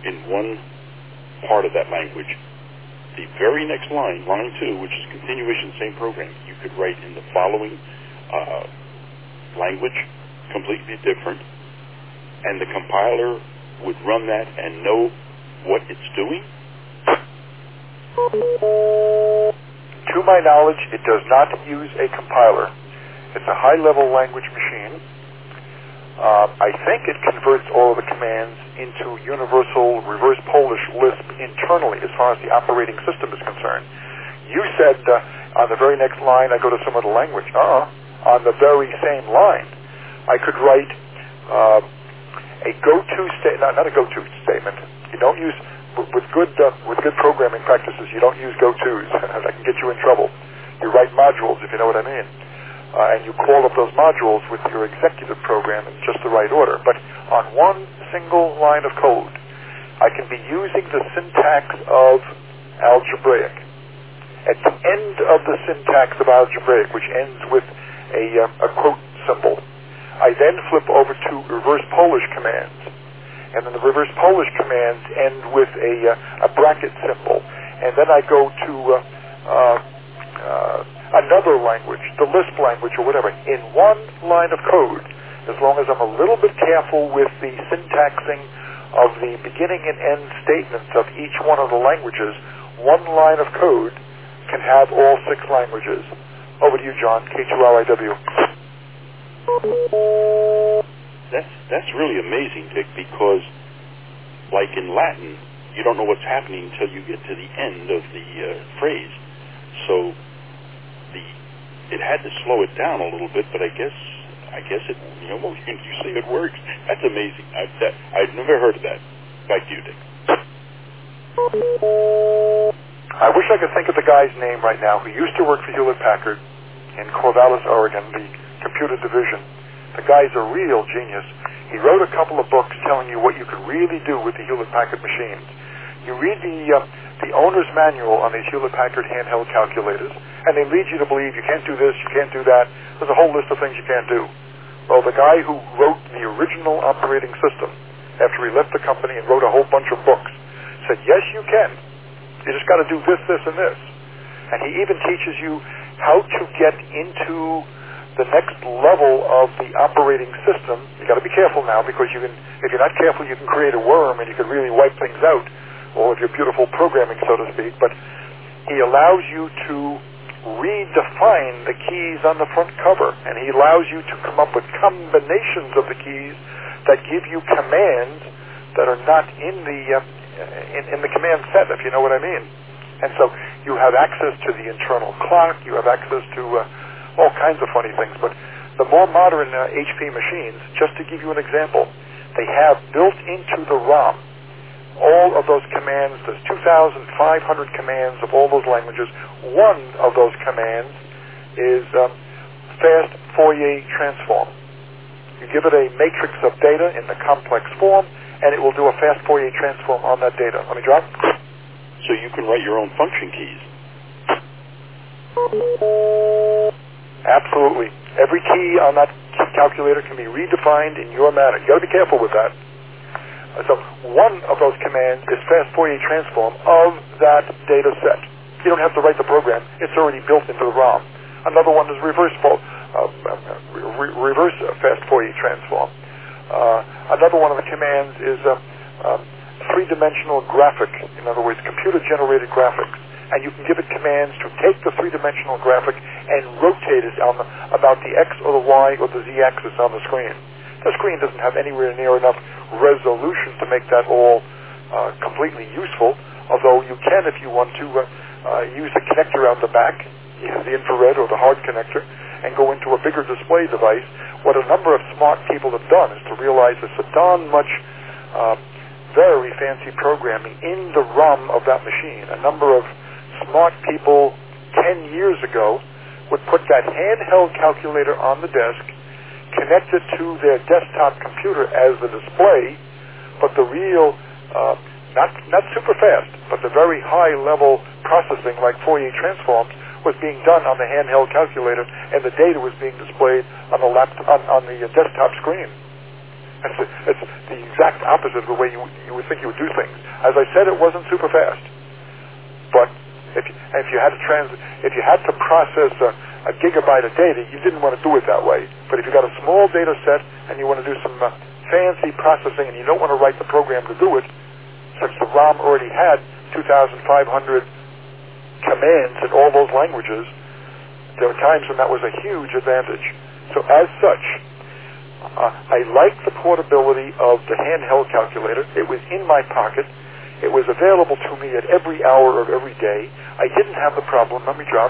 in one part of that language. The very next line, line 2, which is continuation, same program, you could write in the following language, completely different, and the compiler would run that and know what it's doing? To my knowledge, it does not use a compiler. It's a high-level language machine. I think it converts all of the commands into universal reverse Polish Lisp internally as far as the operating system is concerned. You said on the very next line I go to some other language. On the very same line, I could write a go-to statement, not a go-to statement. You don't use, with good programming practices, you don't use go-tos. That can get you in trouble. You write modules, if you know what I mean. And you call up those modules with your executive program in just the right order. But on one single line of code, I can be using the syntax of algebraic. At the end of the syntax of algebraic, which ends with a quote symbol, I then flip over to reverse Polish commands. And then the reverse Polish commands end with a bracket symbol. And then I go to another language, the Lisp language or whatever, in one line of code. As long as I'm a little bit careful with the syntaxing of the beginning and end statements of each one of the languages, one line of code can have all 6 languages. Over to you, John, K2RIW. That's really amazing, Dick, because like in Latin, you don't know what's happening until you get to the end of the phrase. So it had to slow it down a little bit, but I guess it, you say it works. That's amazing. I've never heard of that. Back to you, Dick. I wish I could think of the guy's name right now who used to work for Hewlett-Packard in Corvallis, Oregon, the computer division. The guy's a real genius. He wrote a couple of books telling you what you could really do with the Hewlett-Packard machines. You read the owner's manual on these Hewlett-Packard handheld calculators, and they lead you to believe you can't do this, you can't do that. There's a whole list of things you can't do. Well, the guy who wrote the original operating system, after he left the company and wrote a whole bunch of books, said, yes, you can. You just got to do this, this, and this. And he even teaches you how to get into the next level of the operating system. You got to be careful now, because if you're not careful, you can create a worm and you can really wipe things out, all of your beautiful programming, so to speak. But he allows you to redefine the keys on the front cover, and he allows you to come up with combinations of the keys that give you commands that are not in the command set, if you know what I mean. And so you have access to the internal clock, you have access to all kinds of funny things. But the more modern HP machines, just to give you an example, they have built into the ROM all of those commands. There's 2,500 commands of all those languages. One of those commands is fast Fourier transform. You give it a matrix of data in the complex form, and it will do a fast Fourier transform on that data. Let me drop. So you can write your own function keys. Absolutely. Every key on that calculator can be redefined in your manner. You got to be careful with that. So one of those commands is fast Fourier transform of that data set. You don't have to write the program. It's already built into the ROM. Another one is reverse fast Fourier transform. Another one of the commands is three-dimensional graphic. In other words, computer-generated graphics. And you can give it commands to take the three-dimensional graphic and rotate it on about the X or the Y or the Z axis on the screen. The screen doesn't have anywhere near enough resolution to make that all completely useful, although you can, if you want to, use a connector out the back, the infrared or the hard connector, and go into a bigger display device. What a number of smart people have done is to realize there's a darn much very fancy programming in the ROM of that machine. A number of smart people 10 years ago would put that handheld calculator on the desk, connect it to their desktop computer as the display, but the real, not super fast, but the very high-level processing like Fourier transforms was being done on the handheld calculator, and the data was being displayed on the desktop screen. It's the exact opposite of the way you would think you would do things. As I said, it wasn't super fast, but if you had to process a gigabyte of data, you didn't want to do it that way. But if you got a small data set and you want to do some fancy processing and you don't want to write the program to do it, since the ROM already had 2,500 commands in all those languages, there were times when that was a huge advantage. So as such, I liked the portability of the handheld calculator. It was in my pocket. It was available to me at every hour of every day. I didn't have the problem, let me drop,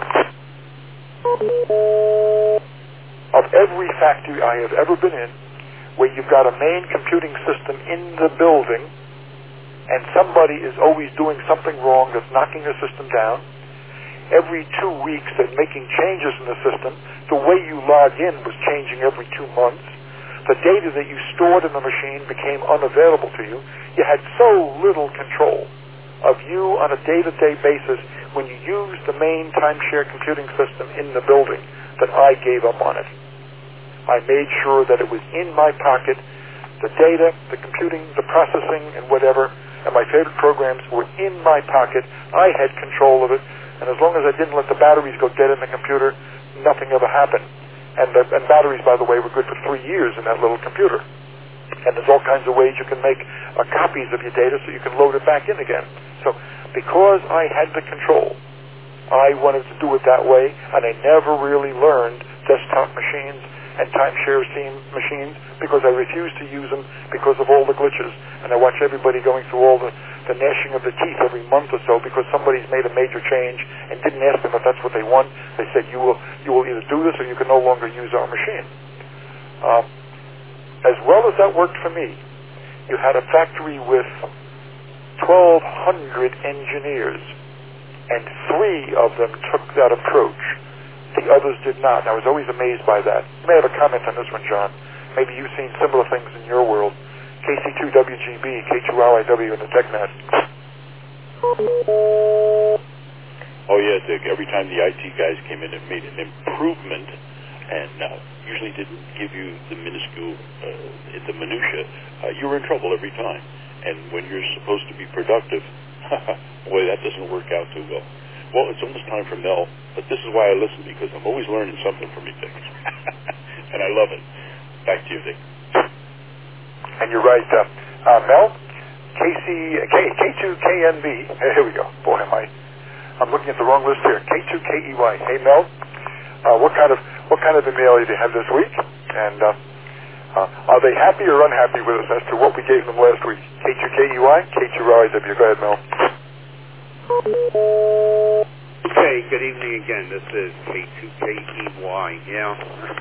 of every factory I have ever been in, where you've got a main computing system in the building, and somebody is always doing something wrong that's knocking the system down. Every 2 weeks they're making changes in the system. The way you log in was changing every 2 months. The data that you stored in the machine became unavailable to you. You had so little control of you on a day-to-day basis when you used the main timeshare computing system in the building that I gave up on it. I made sure that it was in my pocket. The data, the computing, the processing, and whatever, and my favorite programs were in my pocket. I had control of it, and as long as I didn't let the batteries go dead in the computer, nothing ever happened. And batteries, by the way, were good for 3 years in that little computer. And there's all kinds of ways you can make copies of your data so you can load it back in again. So because I had the control, I wanted to do it that way, and I never really learned desktop machines and timeshare machines because I refused to use them because of all the glitches. And I watch everybody going through all the gnashing of the teeth every month or so because somebody's made a major change and didn't ask them if that's what they want. They said, you will either do this or you can no longer use our machine. As well as that worked for me, you had a factory with 1,200 engineers, and 3 of them took that approach. The others did not. I was always amazed by that. You may have a comment on this one, John. Maybe you've seen similar things in your world. KC2WGB, K2RIW, and the TechNet. Oh, yeah, Dick. Every time the IT guys came in and made an improvement and usually didn't give you the minuscule, the minutia, you were in trouble every time. And when you're supposed to be productive, boy, that doesn't work out too well. Well, it's almost time for Mel, but this is why I listen, because I'm always learning something from you, Dick. And I love it. Back to you, Dick. And you're right. Mel, K2KNB. Here we go. Boy, I'm looking at the wrong list here. K2KEY. Hey, Mel, what kind of email did you have this week? And are they happy or unhappy with us as to what we gave them last week? K2KEY, K2RIW. Go ahead, Mel. Okay, good evening again. This is K2KEY. Yeah.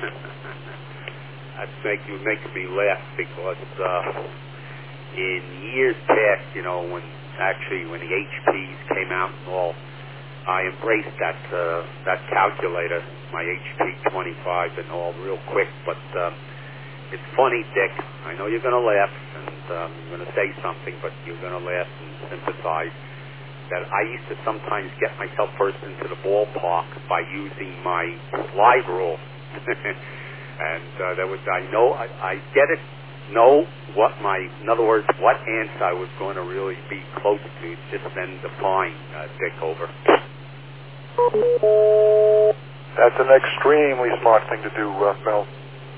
That makes me laugh because in years past, when the HPs came out and all, I embraced that calculator, my HP 25 and all, real quick. But it's funny, Dick. I know you're going to laugh and you're going to say something, but you're going to laugh and sympathize. That I used to sometimes get myself first into the ballpark by using my slide rule. And in other words, what answer I was going to really be close to, just then define, Dick, over. That's an extremely smart thing to do, Mel.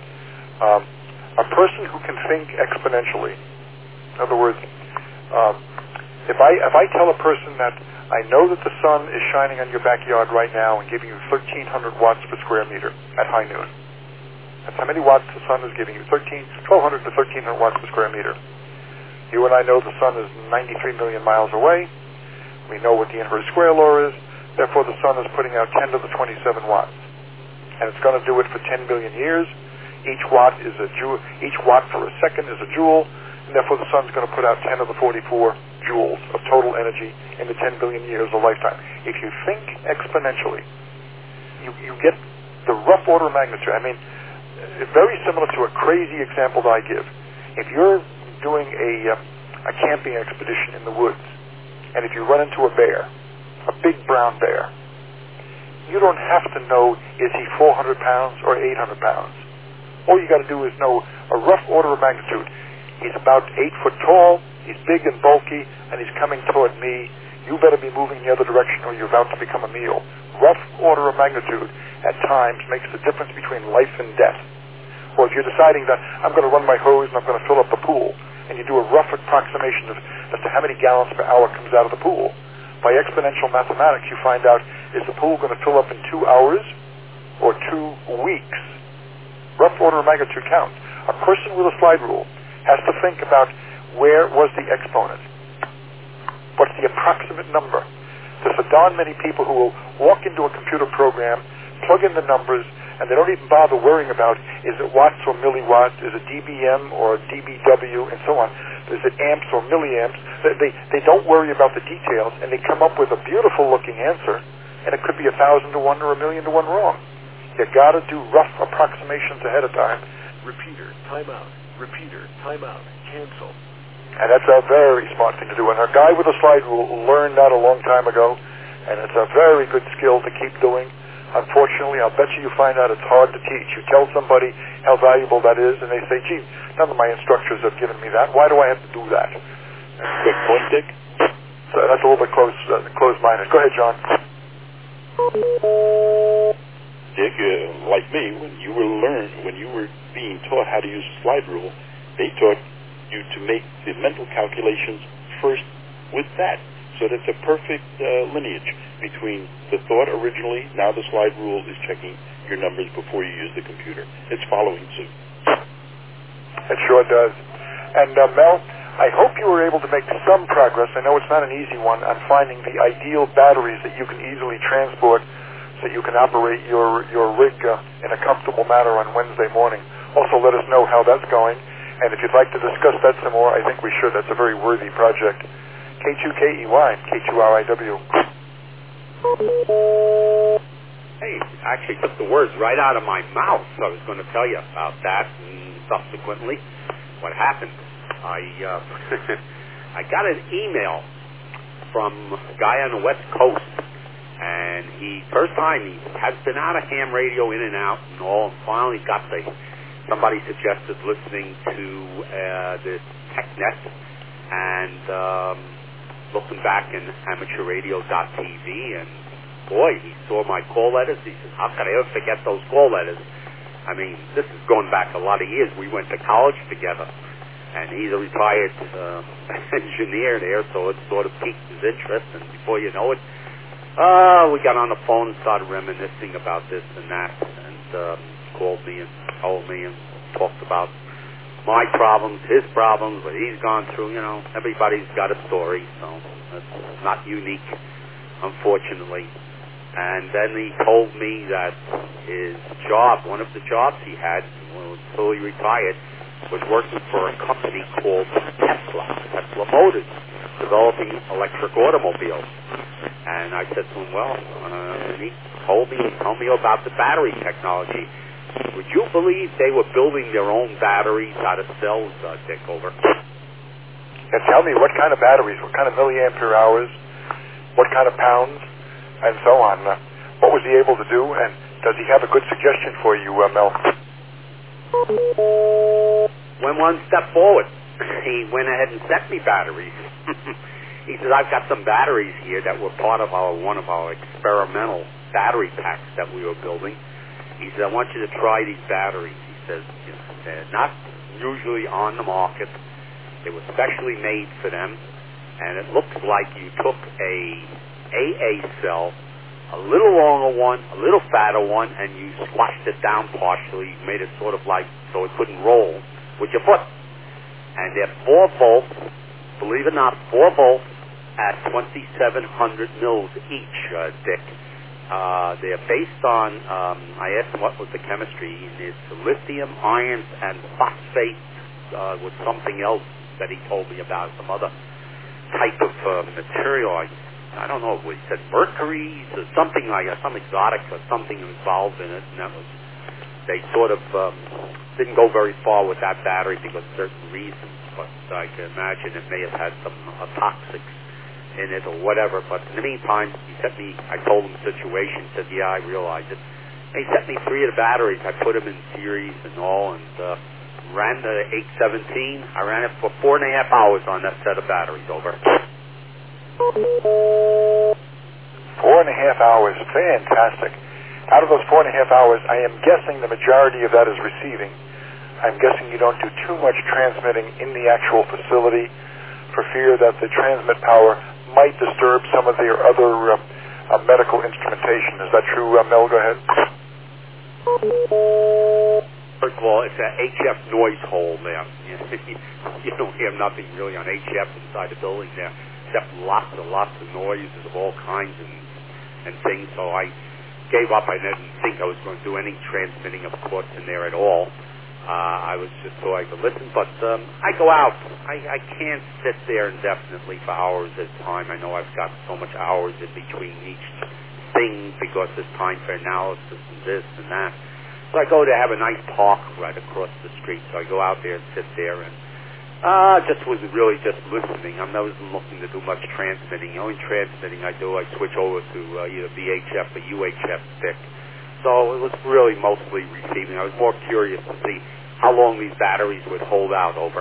A person who can think exponentially. In other words, if I tell a person that I know that the sun is shining on your backyard right now and giving you 1,300 watts per square meter at high noon. That's how many watts the sun is giving you, 1,200 to 1,300 watts per square meter. You and I know the sun is 93 million miles away. We know what the inverse square law is. Therefore, the sun is putting out 10 to the 27 watts. And it's going to do it for 10 billion years. Each watt is a joule. Each watt for a second is a joule. And therefore, the sun's going to put out 10 to the 44 joules of total energy in the 10 billion years of lifetime. If you think exponentially, you get the rough order of magnitude. I mean, it's very similar to a crazy example that I give. If you're doing a camping expedition in the woods, and if you run into a bear, a big brown bear, you don't have to know, is he 400 pounds or 800 pounds? All you got to do is know a rough order of magnitude. He's about 8 foot tall, he's big and bulky, and he's coming toward me. You better be moving the other direction or you're about to become a meal. Rough order of magnitude at times makes the difference between life and death. Or if you're deciding that I'm going to run my hose and I'm going to fill up the pool, and you do a rough approximation as to how many gallons per hour comes out of the pool, by exponential mathematics you find out, is the pool going to fill up in 2 hours or 2 weeks? Rough order of magnitude count. A person with a slide rule has to think about where was the exponent? What's the approximate number? There's a darn many people who will walk into a computer program, plug in the numbers, and they don't even bother worrying about is it watts or milliwatts, is it dBm or dBW, and so on. Is it amps or milliamps? They don't worry about the details, and they come up with a beautiful-looking answer, and it could be 1,000 to 1 or 1,000,000 to 1 wrong. You got to do rough approximations ahead of time. Repeater, timeout. Repeater, timeout. Cancel. And that's a very smart thing to do. And our guy with a slide rule learned that a long time ago, and it's a very good skill to keep doing. Unfortunately, I'll bet you find out it's hard to teach. You tell somebody how valuable that is, and they say, gee, none of my instructors have given me that. Why do I have to do that? Quick point, Dick. So that's a little bit close-minded. Go ahead, John. Dick, like me, when you were being taught how to use a slide rule, they taught you to make the mental calculations first with that. So that's a perfect lineage between the thought originally, now the slide rule is checking your numbers before you use the computer. It's following suit. It sure does. And Mel, I hope you were able to make some progress. I know it's not an easy one on finding the ideal batteries that you can easily transport so you can operate your rig in a comfortable manner on Wednesday morning. Also, let us know how that's going. And if you'd like to discuss that some more, I think we should. That's a very worthy project. K2KEY, K2RIW. Hey, actually took the words right out of my mouth. I was going to tell you about that, and subsequently, what happened. I got an email from a guy on the West Coast, and first time he has been out of ham radio, in and out, and all, and finally got somebody suggested listening to the TechNet, and looking back in amateurradio.tv, and boy, he saw my call letters. He says, how could I ever forget those call letters? I mean, this is going back a lot of years. We went to college together, and he's a retired engineer there, so it sort of piqued his interest, and before you know it, we got on the phone and started reminiscing about this and that, and called me and told me and talked about my problems, his problems, what he's gone through. You know, everybody's got a story, so it's not unique, unfortunately. And then he told me that his job, one of the jobs he had until he retired, was working for a company called Tesla Motors, developing electric automobiles. And I said to him, well, and he told me about the battery technology. Would you believe they were building their own batteries out of cells, Dick, over? And tell me, what kind of batteries, what kind of milliampere hours, what kind of pounds, and so on. What was he able to do, and does he have a good suggestion for you, Mel? Went one step forward. He went ahead and sent me batteries. He says, I've got some batteries here that were part of one of our experimental battery packs that we were building. He said, I want you to try these batteries. He says, they're not usually on the market. They were specially made for them. And it looks like you took a AA cell, a little longer one, a little fatter one, and you squashed it down partially. You made it sort of like so it couldn't roll with your foot. And they're 4 volts, believe it or not, 4 volts at 2,700 mils each, Dick. They're based on, I asked him what was the chemistry. It's lithium, iron, and phosphate with something else that he told me about, some other type of material. I don't know, he said mercury or something like that, some exotic or something involved in it. And that was, they sort of didn't go very far with that battery because of certain reasons. But I can imagine it may have had some toxics in it or whatever. But in the meantime, I told him the situation. He said, yeah, I realize it. And he sent me 3 of the batteries. I put them in series and all, and ran the 817. I ran it for 4.5 hours on that set of batteries. Over. 4.5 hours. Fantastic. Out of those 4.5 hours, I am guessing the majority of that is receiving. I'm guessing you don't do too much transmitting in the actual facility for fear that the transmit power might disturb some of their other medical instrumentation. Is that true, Mel? Go ahead. First of all, it's an HF noise hole there. You don't hear nothing really on HF inside the building there, except lots and lots of noises of all kinds and things. So I gave up. I didn't think I was going to do any transmitting of course in there at all. I was just so I could listen, but I go out. I can't sit there indefinitely for hours at a time. I know I've got so much hours in between each thing because there's time for analysis and this and that. So I go to have a nice park right across the street. So I go out there and sit there and just was really just listening. I wasn't looking to do much transmitting. The only transmitting I do, I switch over to either VHF or UHF stick. So it was really mostly receiving. I was more curious to see how long these batteries would hold out over.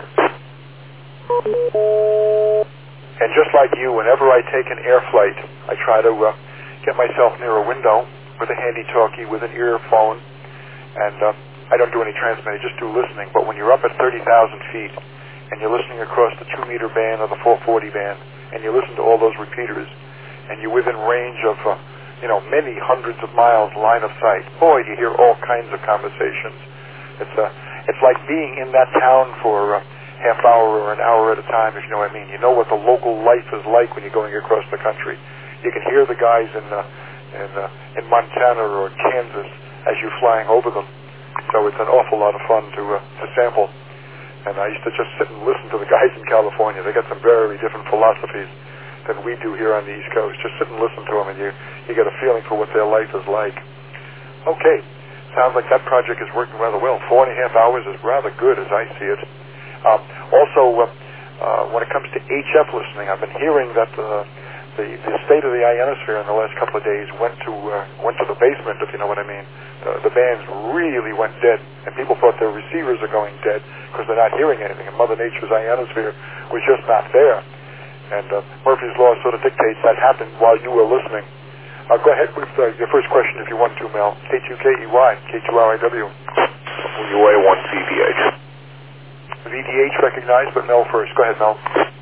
And just like you, whenever I take an air flight, I try to get myself near a window with a handy talkie, with an earphone, and I don't do any transmitting, just do listening. But when you're up at 30,000 feet and you're listening across the 2-meter band or the 440 band, and you listen to all those repeaters, and you're within range of many hundreds of miles line of sight, boy, you hear all kinds of conversations. It's like being in that town for a half hour or an hour at a time, if you know what I mean. You know what the local life is like when you're going across the country. You can hear the guys in Montana or Kansas as you're flying over them. So it's an awful lot of fun to sample. And I used to just sit and listen to the guys in California. They got some very different philosophies than we do here on the East Coast. Just sit and listen to them, and you get a feeling for what their life is like. Okay, sounds like that project is working rather well. 4.5 hours is rather good as I see it. Also, when it comes to HF listening, I've been hearing that the state of the ionosphere in the last couple of days went to the basement, if you know what I mean. The bands really went dead, and people thought their receivers are going dead because they're not hearing anything, and Mother Nature's ionosphere was just not there. And Murphy's Law sort of dictates that happened while you were listening. Go ahead with your first question if you want to, Mel. K2KEY, K2RIW. WA1VVH. VDH recognized, but Mel first. Go ahead, Mel.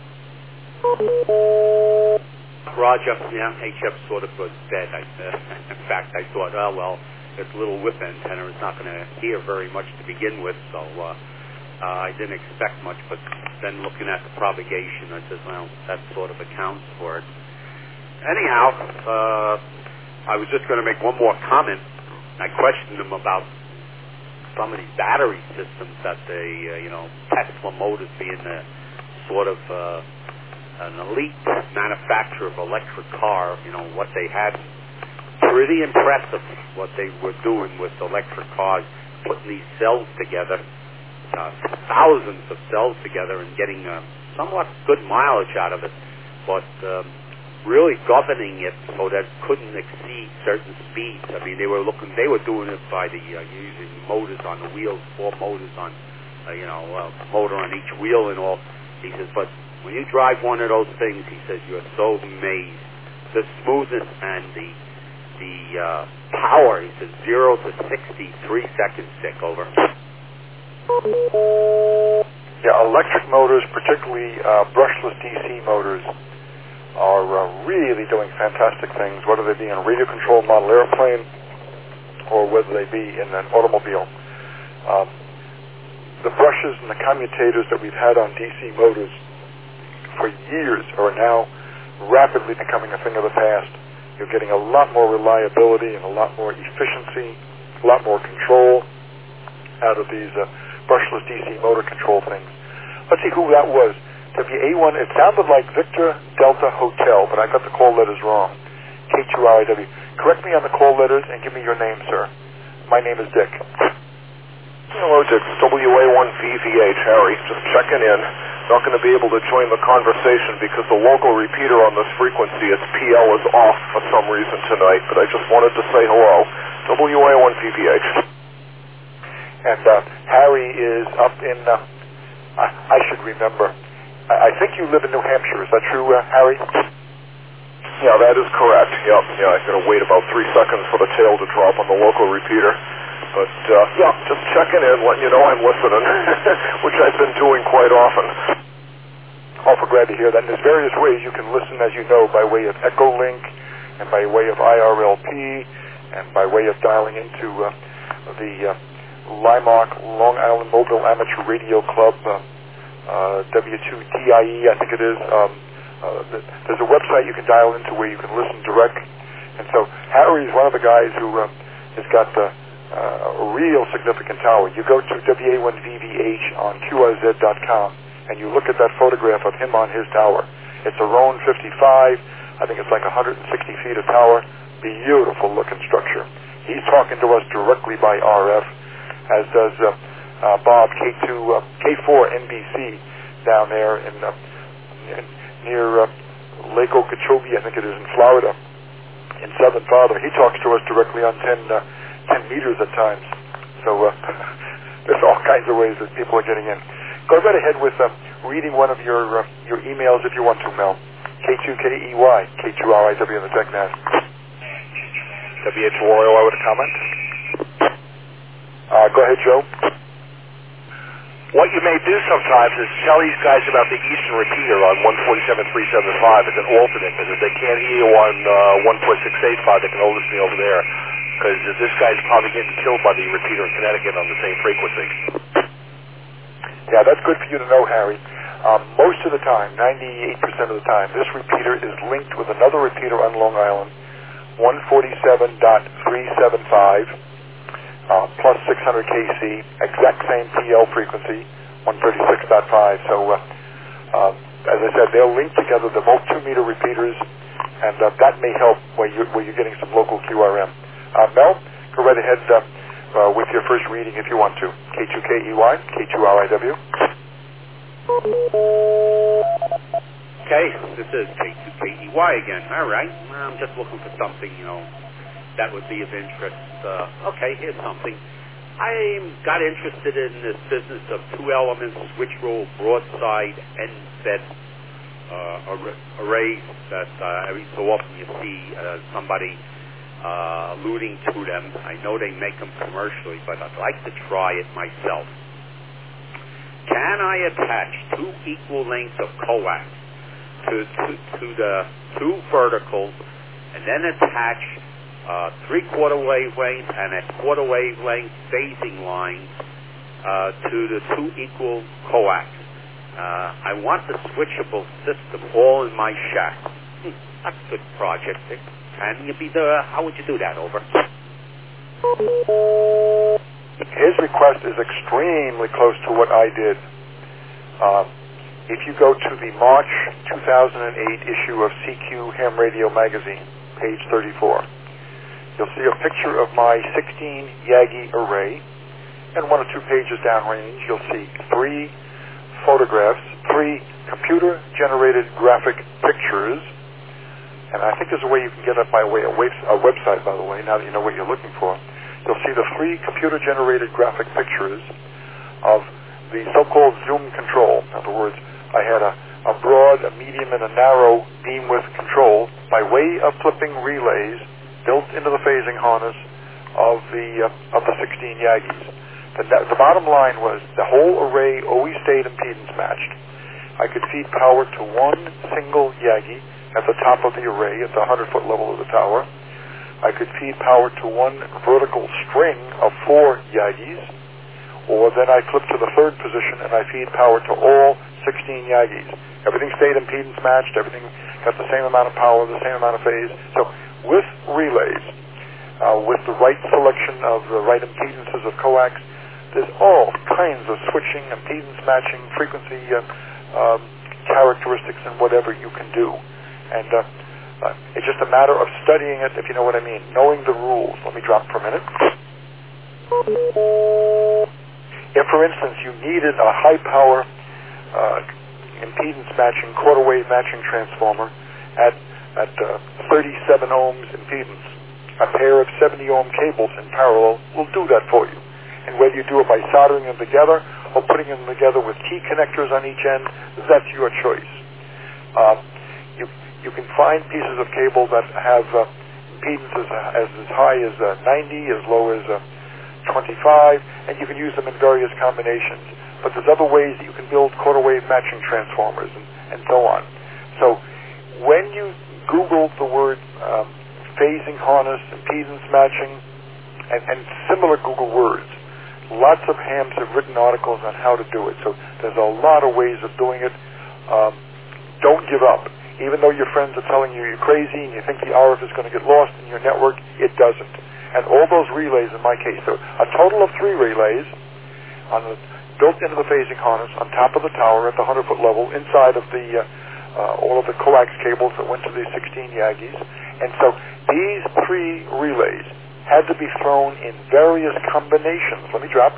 Roger, yeah, HF sort of was dead. In fact, I thought, this little whip antenna is not going to hear very much to begin with, so I didn't expect much, but then looking at the propagation, I said, well, that sort of accounts for it. Anyhow, I was just going to make one more comment. I questioned them about some of these battery systems that they, Tesla Motors being the sort of an elite manufacturer of electric car, what they had. Pretty impressive what they were doing with electric cars, putting these cells together, thousands of cells together, and getting somewhat good mileage out of it, but really governing it so that it couldn't exceed certain speeds. I mean, they were doing it by using motors on the wheels, 4 motors on, motor on each wheel and all. He says, but when you drive one of those things, he says, you're so amazed. The smoothness and the power, he says, 0 to 60, 3 seconds tick over. Yeah, electric motors, particularly brushless DC motors, are really doing fantastic things, whether they be in a radio-controlled model airplane or whether they be in an automobile. The brushes and the commutators that we've had on DC motors for years are now rapidly becoming a thing of the past. You're getting a lot more reliability and a lot more efficiency, a lot more control out of these brushless DC motor control things. Let's see who that was. WA1, it sounded like Victor Delta Hotel, but I got the call letters wrong. K2RIW. Correct me on the call letters and give me your name, sir. My name is Dick. Hello, Dick. WA1VVH, Harry. Just checking in. Not going to be able to join the conversation because the local repeater on this frequency, its PL, is off for some reason tonight, but I just wanted to say hello. WA1VVH. And Harry is up in, I should remember, I think you live in New Hampshire. Is that true, Harry? Yeah, that is correct. Yep. Yeah, I've got to wait about 3 seconds for the tail to drop on the local repeater. But, yeah, just checking in, letting you know I'm listening, which I've been doing quite often. Awful glad to hear that. And there's various ways you can listen, as you know, by way of Echolink, and by way of IRLP, and by way of dialing into the LIMOC, Long Island Mobile Amateur Radio Club, W2DIE, I think it is. There's a website you can dial into where you can listen direct. And so Harry's one of the guys who has got a real significant tower. You go to WA1VVH on QRZ.com, and you look at that photograph of him on his tower. It's a Roan 55. I think it's like 160 feet of tower. Beautiful looking structure. He's talking to us directly by RF, as does Bob, K4 NBC down there in near Lake Okeechobee, I think it is, in Florida, in Southern Father. He talks to us directly on 10 meters at times. So there's all kinds of ways that people are getting in. Go right ahead with reading one of your emails if you want to, Mel. K2KEY, K2RIW in the TechNet. WH Royal, I would comment. Go ahead, Joe. What you may do sometimes is tell these guys about the Eastern repeater on 147.375 as an alternate, because if they can't hear you on 146.85, they can always listen over there, because this guy's probably getting killed by the repeater in Connecticut on the same frequency. Yeah, that's good for you to know, Harry. Most of the time, 98% of the time, this repeater is linked with another repeater on Long Island, 147.375, plus 600 KC, exact same PL frequency, 136.5. So, as I said, they'll link together. They're both 2-meter repeaters, and that may help where you're getting some local QRM. Mel, go right ahead with your first reading if you want to. K2KEY, K2RIW. Okay, this is K2KEY again. All right, I'm just looking for something, that would be of interest. Okay, here's something. I got interested in this business of 2-element switch roll broadside end-fed arrays that every so often you see somebody alluding to them. I know they make them commercially, but I'd like to try it myself. Can I attach 2 equal lengths of coax to the 2 verticals, and then attach 3/4 wavelength and a 1/4 wavelength phasing lines to the 2 equal coax? I want the switchable system all in my shack. That's a good project. Can you be the? How would you do that? Over. His request is extremely close to what I did. If you go to the March 2008 issue of CQ Ham Radio Magazine, page 34, you'll see a picture of my 16 Yagi array, and 1 or 2 pages downrange, you'll see 3 photographs, 3 computer-generated graphic pictures, and I think there's a way you can get it by way of a website, by the way, now that you know what you're looking for. You'll see the 3 computer-generated graphic pictures of the so-called zoom control. In other words, I had a broad, a medium, and a narrow beam width control by way of flipping relays built into the phasing harness of the 16 Yagis. The bottom line was the whole array always stayed impedance matched. I could feed power to 1 single Yagi at the top of the array at the 100-foot level of the tower. I could feed power to 1 vertical string of 4 Yagis, or then I flip to the 3rd position and I feed power to all 16 Yagis. Everything stayed impedance matched, everything got the same amount of power, the same amount of phase. So with relays, with the right selection of the right impedances of coax, there's all kinds of switching, impedance matching, frequency characteristics, and whatever you can do. And it's just a matter of studying it, if you know what I mean, knowing the rules. Let me drop for a minute. If, for instance, you needed a high-power impedance matching, 1/4 wave matching transformer at 37 ohms impedance, a pair of 70 ohm cables in parallel will do that for you. And whether you do it by soldering them together or putting them together with T connectors on each end, that's your choice. You can find pieces of cable that have impedance as high as 90, as low as 25, and you can use them in various combinations. But there's other ways that you can build quarter wave matching transformers and so on. So when you Google the word phasing harness, impedance matching, and similar Google words, lots of hams have written articles on how to do it. So there's a lot of ways of doing it. Don't give up. Even though your friends are telling you you're crazy and you think the RF is going to get lost in your network, it doesn't. And all those relays, in my case, so a total of 3 relays built into the phasing harness on top of the tower at the 100-foot level inside of the all of the coax cables that went to the 16 Yagis. And so these 3 relays had to be thrown in various combinations. Let me drop.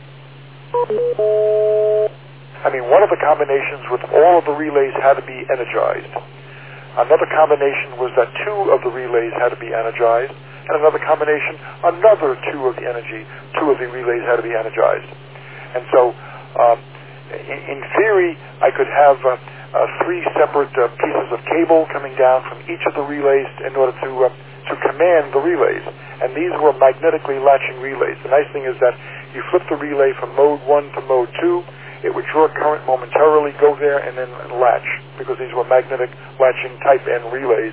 One of the combinations with all of the relays had to be energized. Another combination was that 2 of the relays had to be energized. And another combination, another 2 of the relays had to be energized. And so, in theory, I could have 3 separate pieces of cable coming down from each of the relays in order to command the relays. And these were magnetically latching relays. The nice thing is that you flip the relay from mode 1 to mode 2, it would draw current momentarily, go there, and then latch, because these were magnetic latching type N relays.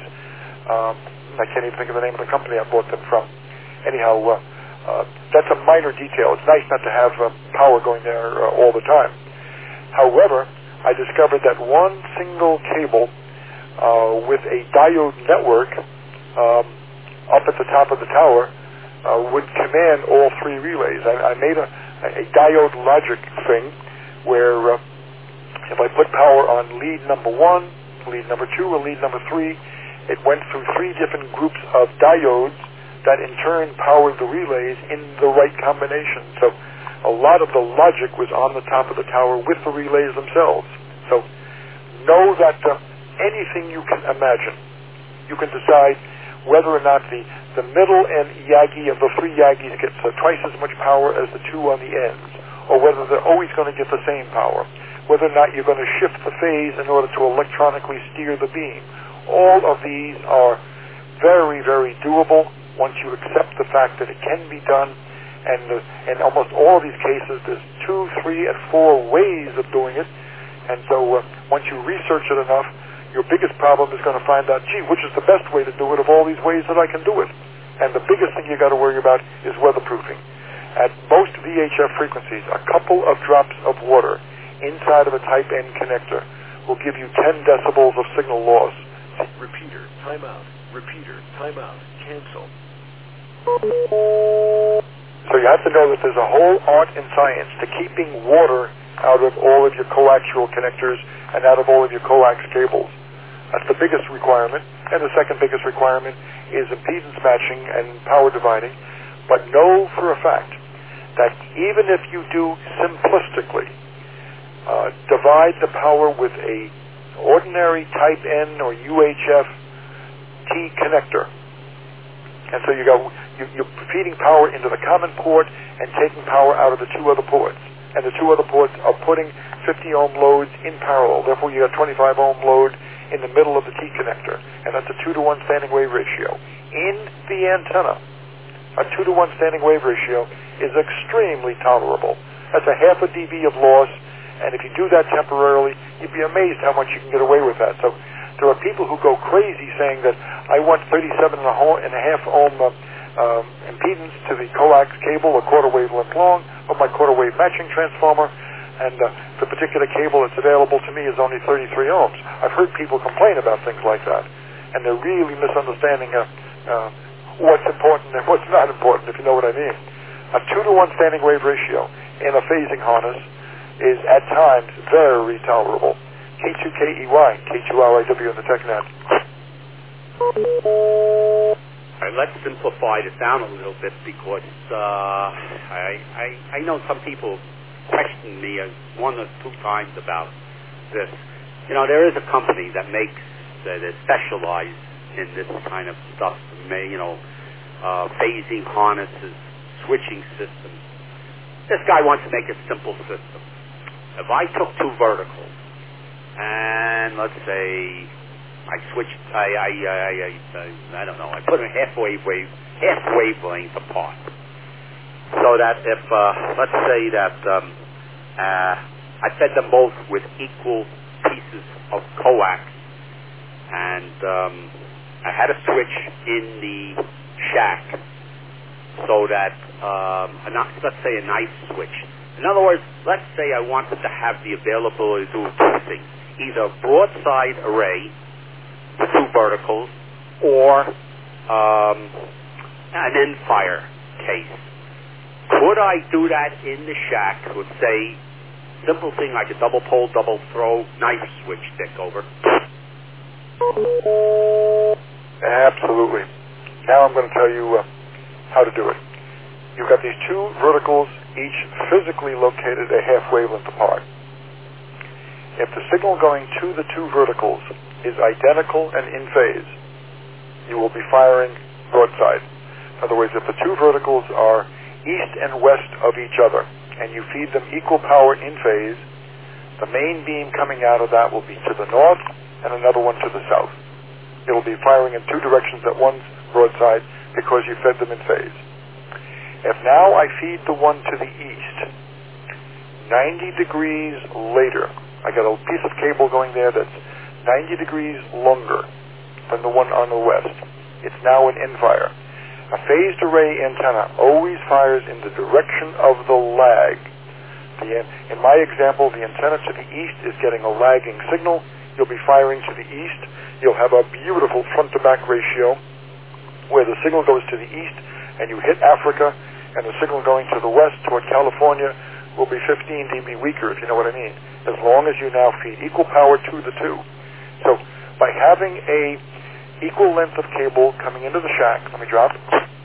I can't even think of the name of the company I bought them from. Anyhow, that's a minor detail. It's nice not to have power going there all the time. However, I discovered that one single cable with a diode network up at the top of the tower would command all 3 relays. I made a diode logic thing where if I put power on lead number 1, lead number 2, and lead number 3, it went through 3 different groups of diodes that in turn powered the relays in the right combination. So a lot of the logic was on the top of the tower with the relays themselves. So know that anything you can imagine, you can decide whether or not the middle and Yagi of the 3 Yagis gets twice as much power as the 2 on the ends, or whether they're always going to get the same power, whether or not you're going to shift the phase in order to electronically steer the beam. All of these are very, very doable once you accept the fact that it can be done. And in almost all of these cases, there's 2, 3, and 4 ways of doing it. And so once you research it enough, your biggest problem is going to find out, gee, which is the best way to do it of all these ways that I can do it? And the biggest thing you got to worry about is weatherproofing. At most VHF frequencies, a couple of drops of water inside of a Type N connector will give you 10 decibels of signal loss. Repeater, timeout. Repeater, timeout. Cancel. So you have to know that there's a whole art and science to keeping water out of all of your coaxial connectors and out of all of your coax cables. That's the biggest requirement. And the second biggest requirement is impedance matching and power dividing. But know for a fact that even if you do simplistically divide the power with a ordinary Type N or UHF T connector, and so you're feeding power into the common port and taking power out of the 2 other ports, and the 2 other ports are putting 50 ohm loads in parallel. Therefore, you got 25 ohm load in the middle of the T connector, and that's a 2-to-1 standing wave ratio. In the antenna, a 2-to-1 standing wave ratio is extremely tolerable. That's a half a dB of loss, and if you do that temporarily, you'd be amazed how much you can get away with that. So there are people who go crazy saying that I want 37.5 ohm impedance to the coax cable, a quarter wavelength long, of my quarter wave matching transformer, and the particular cable that's available to me is only 33 ohms. I've heard people complain about things like that, and they're really misunderstanding what's important and what's not important, if you know what I mean. A 2-to-1 standing wave ratio in a phasing harness is at times very tolerable. K2KEY, K2RIW in the TechNet. All right, let's simplify this down a little bit, because I know some people questioned me 1 or 2 times about this. You know, there is a company that makes that is specialized in this kind of stuff, phasing harnesses, switching systems. this guy wants to make a simple system. If I took two verticals, and let's say I switched, I don't know, I put them half wavelength apart. So that if, let's say that I fed them both with equal pieces of coax, and I had a switch in the shack so that, let's say a knife switch. In other words, let's say I wanted to have the availability to do two things, either a broadside array with two verticals or an end fire case. Could I do that in the shack with, say, simple thing like a double pole, double throw, knife switch stick over? Absolutely. Now I'm going to tell you how to do it. You've got these two verticals, each physically located a half wavelength apart. If the signal going to the two verticals is identical and in phase, you will be firing broadside. In other words, if the two verticals are east and west of each other, and you feed them equal power in phase, the main beam coming out of that will be to the north and another one to the south. It will be firing in two directions at once, broadside, because you fed them in phase. If now I feed the one to the east, 90 degrees later, I got a piece of cable going there that's 90 degrees longer than the one on the west. It's now an end-fire. A phased array antenna always fires in the direction of the lag. In my example, the antenna to the east is getting a lagging signal. You'll be firing to the east. You'll have a beautiful front-to-back ratio where the signal goes to the east and you hit Africa, and the signal going to the west toward California will be 15 dB weaker, if you know what I mean, as long as you now feed equal power to the two. So by having a equal length of cable coming into the shack, let me drop,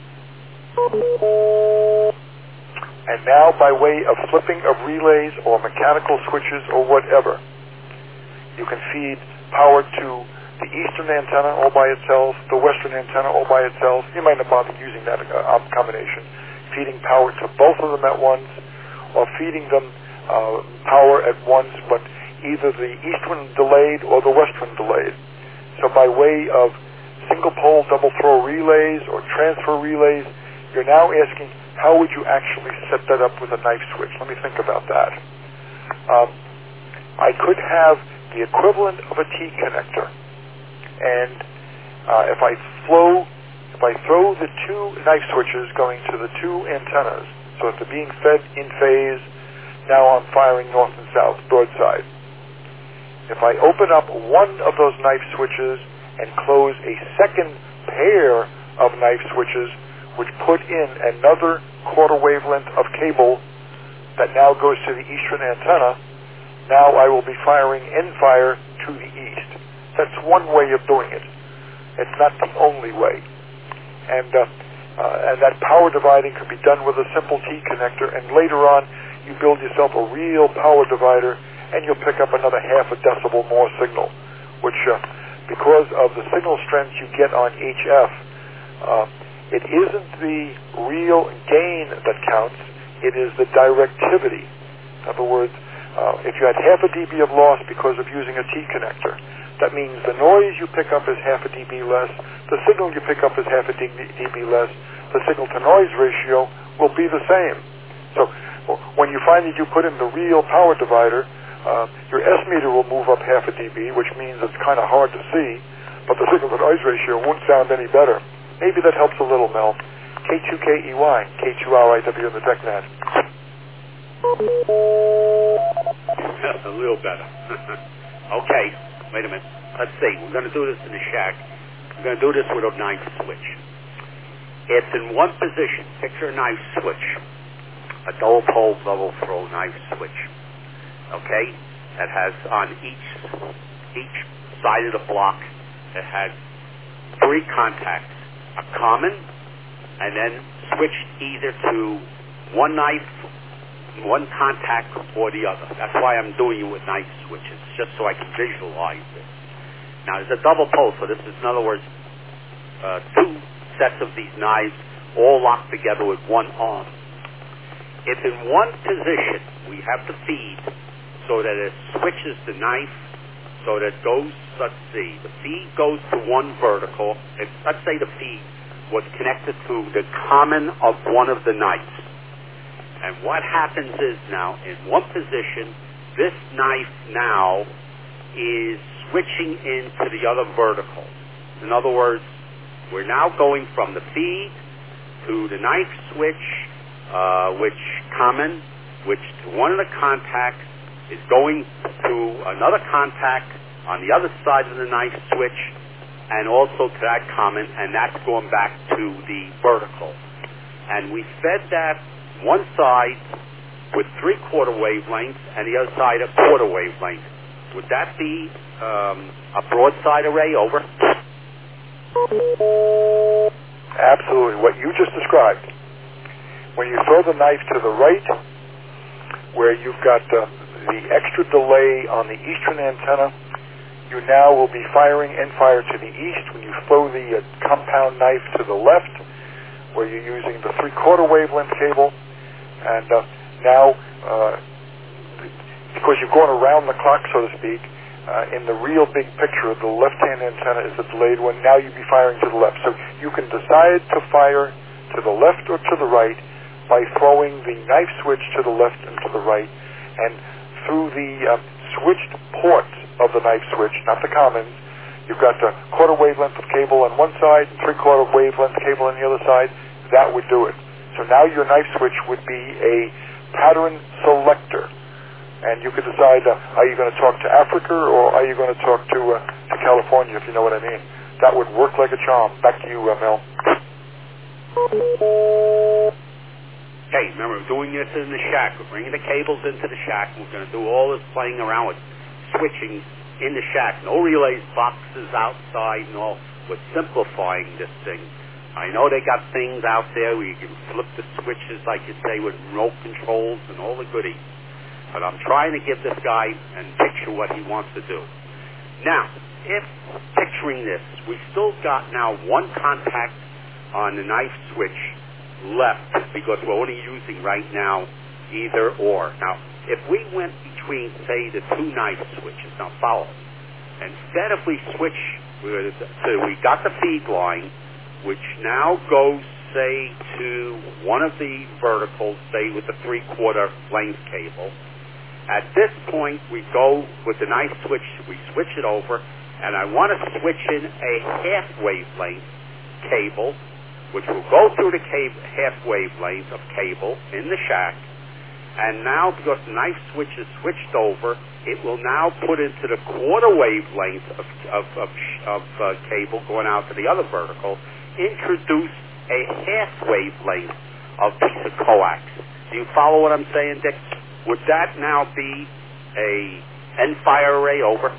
and now by way of flipping of relays or mechanical switches or whatever, you can feed power to the eastern antenna all by itself, the western antenna all by itself. You might not bother using that combination. Feeding power to both of them at once, or feeding them power at once, but either the east one delayed or the west one delayed. So by way of single pole double throw relays or transfer relays, you're now asking, how would you actually set that up with a knife switch? Let me think about that. I could have the equivalent of a T-connector, and if I throw the two knife switches going to the two antennas, so if they're being fed in phase, now I'm firing north and south, broadside. If I open up one of those knife switches and close a second pair of knife switches, which put in another quarter wavelength of cable that now goes to the eastern antenna, now I will be firing end fire to the east. That's one way of doing it. It's not the only way. And that power dividing can be done with a simple T-connector, and later on you build yourself a real power divider, and you'll pick up another half a decibel more signal, which because of the signal strength you get on HF, it isn't the real gain that counts, it is the directivity. In other words, if you had half a dB of loss because of using a T-connector, that means the noise you pick up is half a dB less, the signal you pick up is half a dB less, the signal-to-noise ratio will be the same. So when you find that you put in the real power divider, your S meter will move up half a dB, which means it's kind of hard to see, but the signal-to-noise ratio won't sound any better. Maybe that helps a little, Mel. K2KEY, K2RIW in the TechNet. A little better. Okay, wait a minute. Let's see. We're going to do this in the shack. We're going to do this with a knife switch. It's in one position. Picture a knife switch. A double pole, double throw knife switch. Okay? That has on each side of the block, it has three contacts. A common, and then switched either to one knife, one contact, or the other. That's why I'm doing it with knife switches, just so I can visualize it. Now, there's a double pole, so this is, in other words, two sets of these knives all locked together with one arm. if in one position we have the feed so that it switches the knife so that it goes, let's see, the feed goes to one vertical. Let's say the feed was connected to the common of one of the knives. And what happens is now, in one position, this knife now is switching into the other vertical. In other words, we're now going from the feed to the knife switch, which common, which to one of the contacts is going to another contact on the other side of the knife switch, and also to that common, and that's going back to the vertical. And we fed that one side with 3/4 wavelength and the other side a 1/4 wavelength. Would that be a broadside array? Over. Absolutely. What you just described. When you throw the knife to the right, where you've got the extra delay on the eastern antenna, you now will be firing end fire to the east. When you throw the compound knife to the left, where you're using the 3/4 wavelength cable, and now, because you're going around the clock, so to speak, in the real big picture, the left-hand antenna is the delayed one. Now you'd be firing to the left. So you can decide to fire to the left or to the right by throwing the knife switch to the left and to the right, and through the switched ports of the knife switch, not the commons, you've got the 1/4 wavelength of cable on one side and 3/4 wavelength cable on the other side. That would do it. So now your knife switch would be a pattern selector, and you could decide, are you going to talk to Africa or are you going to talk to California, if you know what I mean. That would work like a charm. Back to you, Mel. Hey, remember, we're doing this in the shack. We're bringing the cables into the shack. We're going to do all this playing around with switching in the shack. No relays, boxes outside and all. We're simplifying this thing. I know they got things out there where you can flip the switches, like you say, with remote controls and all the goodies. But I'm trying to give this guy and picture what he wants to do. Now, if picturing this, we still got now one contact on the knife switch left, because we're only using right now either or. Now, if we went between, say, the two knife switches, now follow. Instead, if we switch, so we got the feed line, which now goes, say, to one of the verticals, say, with the 3/4 length cable. At this point, we go with the knife switch, we switch it over, and I want to switch in a half wavelength cable, which will go through the half wavelength of cable in the shack. And now, because the knife switch is switched over, it will now put into the 1/4 wavelength of cable going out to the other vertical, introduce a half wavelength of piece of coax. Do you follow what I'm saying, Dick? Would that now be a end fire array? Over.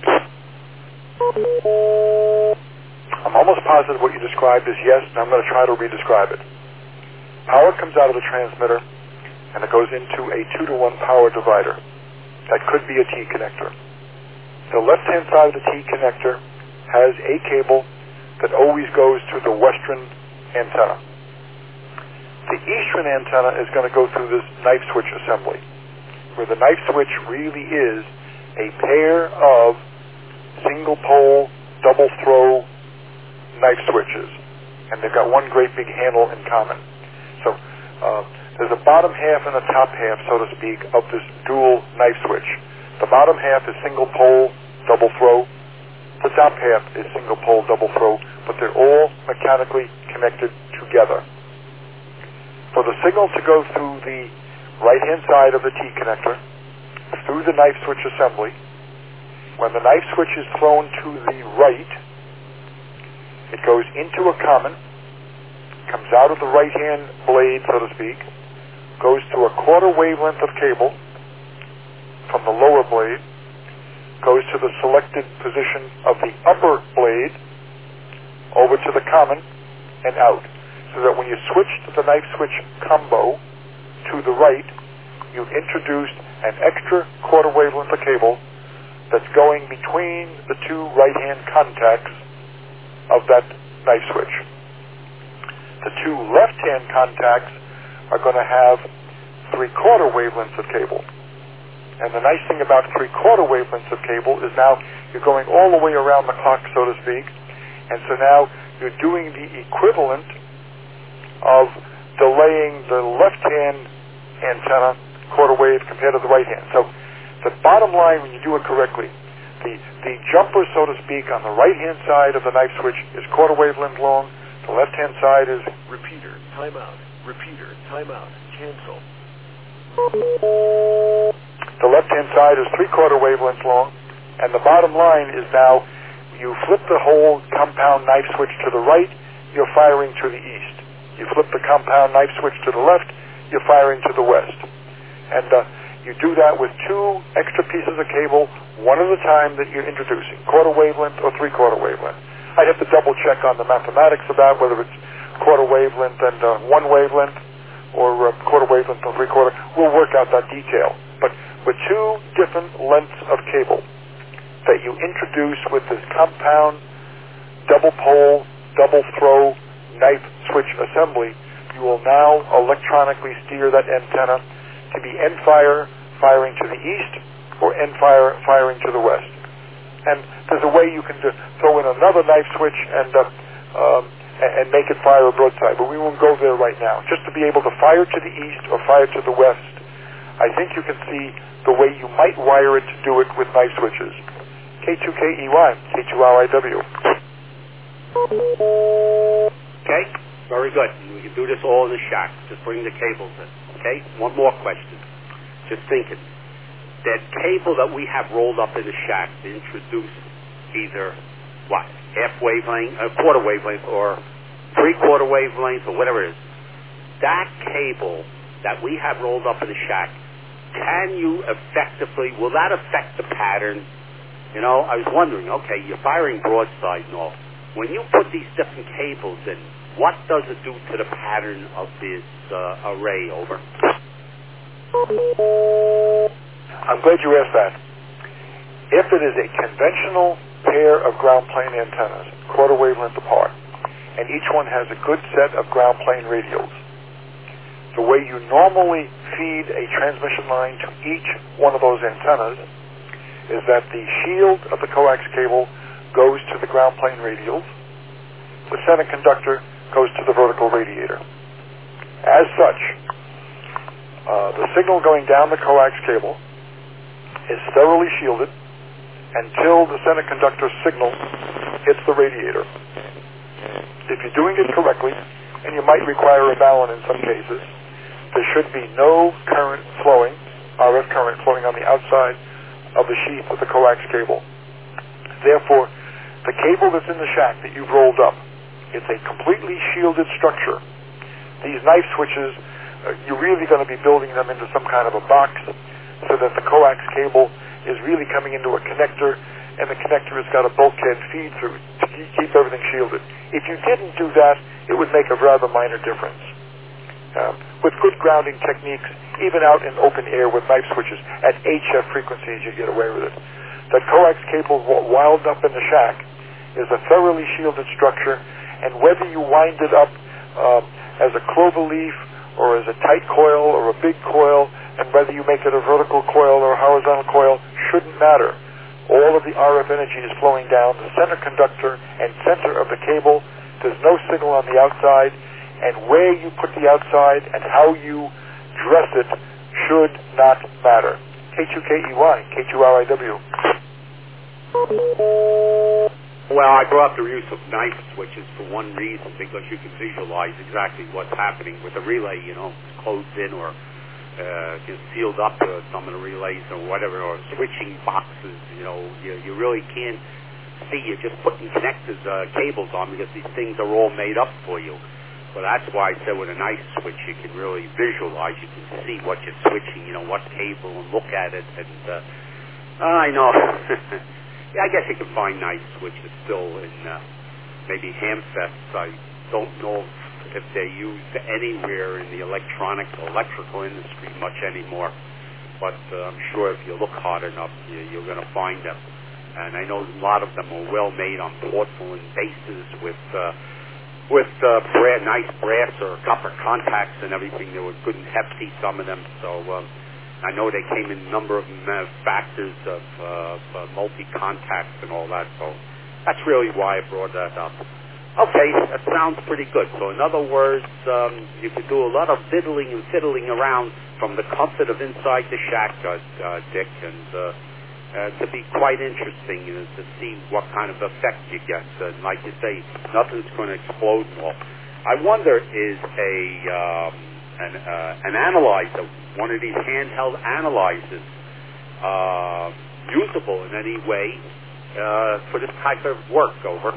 I'm almost positive what you described is yes, and I'm going to try to re-describe it. Power comes out of the transmitter, and it goes into a 2-to-1 power divider. That could be a T connector. The left-hand side of the T connector has a cable that always goes to the western antenna. The eastern antenna is going to go through this knife switch assembly, where the knife switch really is a pair of single-pole, double-throw knife switches, and they've got one great big handle in common. So there's a bottom half and a top half, so to speak, of this dual knife switch. The bottom half is single-pole, double-throw. The top half is single-pole, double-throw, but they're all mechanically connected together. For the signal to go through the right-hand side of the T connector, through the knife switch assembly, when the knife switch is thrown to the right, it goes into a common, comes out of the right-hand blade, so to speak, goes to a 1/4 wavelength of cable from the lower blade, goes to the selected position of the upper blade, over to the common, and out. So that when you switch to the knife switch combo to the right, you've introduced an extra 1/4 wavelength of cable that's going between the two right-hand contacts of that knife switch. The two left-hand contacts are going to have 3/4 wavelengths of cable. And the nice thing about 3/4 wavelengths of cable is now you're going all the way around the clock, so to speak, and so now you're doing the equivalent of delaying the left-hand antenna quarter wave compared to the right hand. So the bottom line, when you do it correctly, the jumper, so to speak, on the right-hand side of the knife switch is quarter wavelength long. The left-hand side is... Repeater, timeout. Repeater, timeout. Cancel. The left-hand side is 3/4 wavelengths long. And the bottom line is now you flip the whole compound knife switch to the right, you're firing to the east. You flip the compound knife switch to the left, you're firing to the west. And you do that with 2 extra pieces of cable, one at a time that you're introducing, quarter wavelength or 3/4 wavelength. I'd have to double check on the mathematics about whether it's quarter wavelength and 1 wavelength or quarter wavelength and 3/4. We'll work out that detail. But with 2 different lengths of cable that you introduce with this compound double pole, double throw knife switch assembly, you will now electronically steer that antenna to be end fire firing to the east or end fire firing to the west. And there's a way you can throw in another knife switch and make it fire a broadside, but we won't go there right now. Just to be able to fire to the east or fire to the west, I think you can see the way you might wire it to do it with knife switches. K2KEY, K2RIW. Okay, very good. We can do this all in the shack. Just bring the cables in. Okay, one more question. Just thinking. That cable that we have rolled up in the shack to introduce either, what, half wavelength, quarter wavelength, or 3/4 wavelength, or whatever it is, that cable that we have rolled up in the shack, can you effectively, will that affect the pattern? You know, I was wondering, okay, you're firing broadside and all. When you put these different cables in, what does it do to the pattern of this array? Over. I'm glad you asked that. If it is a conventional pair of ground plane antennas, quarter wavelength apart, and each one has a good set of ground plane radials, the way you normally feed a transmission line to each one of those antennas is that the shield of the coax cable goes to the ground plane radials, the center conductor goes to the vertical radiator. As such, the signal going down the coax cable is thoroughly shielded until the center conductor signal hits the radiator. If you're doing it correctly, and you might require a balun in some cases, there should be no current flowing, RF current flowing on the outside of the sheath of the coax cable. Therefore, the cable that's in the shack that you've rolled up, it's a completely shielded structure. These knife switches, you're really going to be building them into some kind of a box so that the coax cable is really coming into a connector, and the connector has got a bulkhead feed through to keep everything shielded. If you didn't do that, it would make a rather minor difference. With good grounding techniques, even out in open air with knife switches, at HF frequencies, you get away with it. The coax cable wound up in the shack is a thoroughly shielded structure, and whether you wind it up as a clover leaf or as a tight coil or a big coil, and whether you make it a vertical coil or a horizontal coil, shouldn't matter. All of the RF energy is flowing down the center conductor and center of the cable. There's no signal on the outside, and where you put the outside and how you dress it should not matter. K2KEY, K2RIW. Well, I brought up the use of knife switches for one reason, because you can visualize exactly what's happening with the relay, you know, closed in or sealed up to some of the relays or whatever, or switching boxes, you know, you really can't see. You're just putting connectors, cables on, because these things are all made up for you. So that's why I said with a knife switch, you can really visualize. You can see what you're switching, you know, what cable, and look at it. And I know. Yeah, I guess you can find knife switches still in maybe Hamfests. I don't know if they're used anywhere in the electrical industry much anymore. But I'm sure if you look hard enough, you're going to find them. And I know a lot of them are well made on porcelain bases with with nice brass or copper contacts and everything. They were good and hefty, some of them. So I know they came in a number of factors of multi-contacts and all that. So that's really why I brought that up. Okay, that sounds pretty good. So in other words, you could do a lot of fiddling and fiddling around from the comfort of inside the shack, Dick, and to be quite interesting to see what kind of effect you get. And like you say, nothing's going to explode and all. I wonder, is an analyzer, one of these handheld analyzers, usable in any way for this type of work? Over.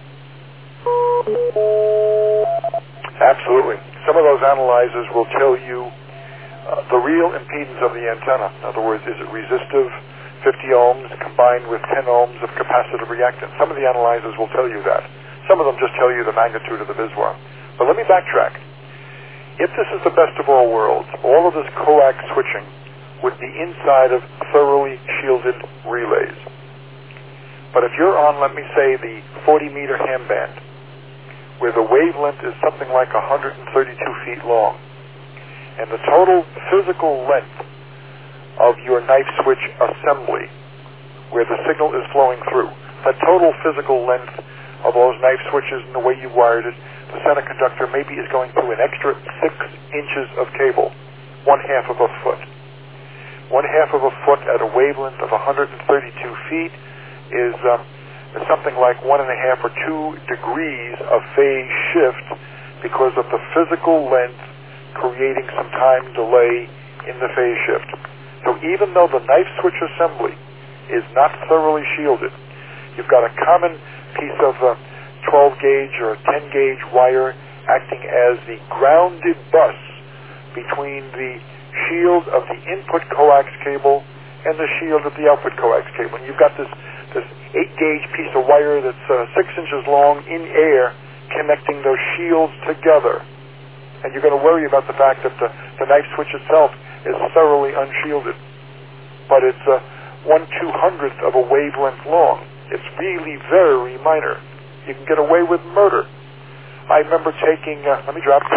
Absolutely. Some of those analyzers will tell you the real impedance of the antenna. In other words, is it resistive, 50 ohms combined with 10 ohms of capacitive reactance? Some of the analyzers will tell you that. Some of them just tell you the magnitude of the VISWAR. But let me backtrack. If this is the best of all worlds, all of this coax switching would be inside of thoroughly shielded relays. But if you're on, let me say, the 40-meter ham band, where the wavelength is something like 132 feet long, and the total physical length of your knife switch assembly, where the signal is flowing through, the total physical length of those knife switches and the way you wired it, the center conductor maybe is going through an extra 6 inches of cable, 1/2 of a foot. 1/2 of a foot at a wavelength of 132 feet is something like 1.5 or 2 degrees of phase shift because of the physical length creating some time delay in the phase shift. So even though the knife switch assembly is not thoroughly shielded, you've got a common piece of 12 gauge or 10 gauge wire acting as the grounded bus between the shield of the input coax cable and the shield of the output coax cable. And you've got this 8-gauge piece of wire that's 6 inches long in air connecting those shields together. And you're going to worry about the fact that the knife switch itself is thoroughly unshielded. But it's 1/200th of a wavelength long. It's really very minor. You can get away with murder. I remember taking, let me drop.